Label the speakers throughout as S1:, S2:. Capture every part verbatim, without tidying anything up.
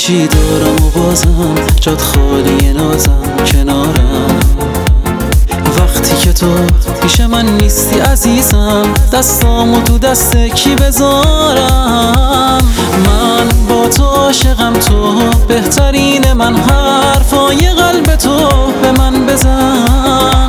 S1: چی دارم و بازم جات خالی نازم کنارم. وقتی که تو پیش من نیستی عزیزم، دستامو تو دست کی بذارم؟ من با تو عاشقم، تو بهترین من، حرفای قلب تو به من بزن.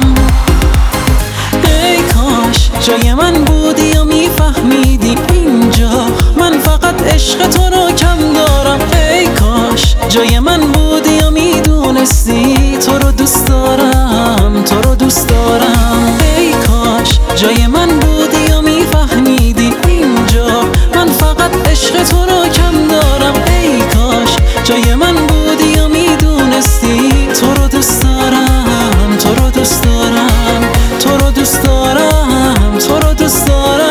S1: ای کاش جای من بودی و میفهمیدی اینجا من فقط عشق تو رو کم دارم. ای کاش جای من بودی و میدونستی تو رو دوست دارم، تو رو دوست دارم. ای کاش جای من بودی و میفهمیدی اینجا من فقط عشق تو رو کم دارم. ای کاش جای من بودی و میدونستی تو رو دوست دارم، تو رو دوست دارم، تو رو دوست دارم، تو رو دوست دارم.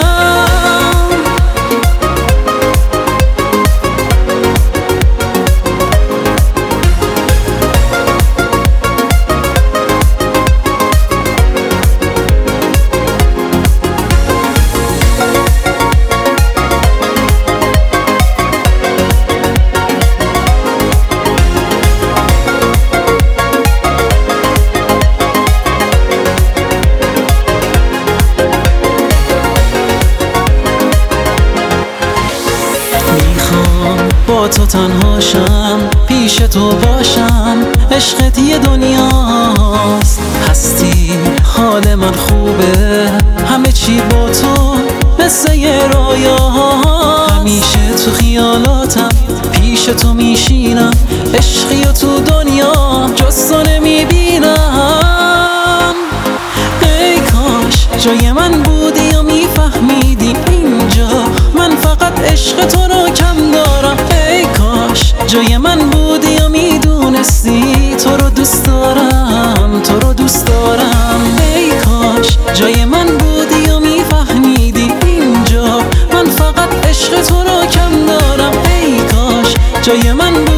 S1: با تو تنهاشم، پیش تو باشم، عشقت یه دنیاست. هستی حال من خوبه، همه چی با تو مثل یه رویا. همیشه تو خیالاتم، پیش تو میشینم، عشقی و تو دنیا جز تو نمیبینم. ای کاش جای من بودی و میفهمیدی اینجا من فقط عشق تو رو کم دارم. ای کاش جای من بودی و میدونستی تو رو دوست دارم، تو رو دوست دارم. ای کاش جای من بودی و میفهمیدی اینجا من فقط عشق تو رو کم دارم. ای کاش جای من